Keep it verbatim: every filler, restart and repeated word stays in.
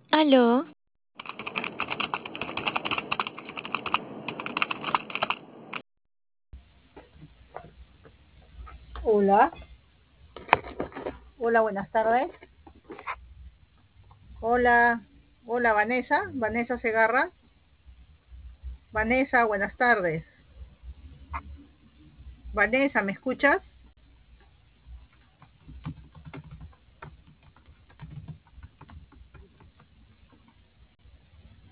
Aló, Hola, hola, buenas tardes. Hola, hola Vanessa, Vanessa Segarra. Vanessa, buenas tardes. Vanessa, ¿me escuchas?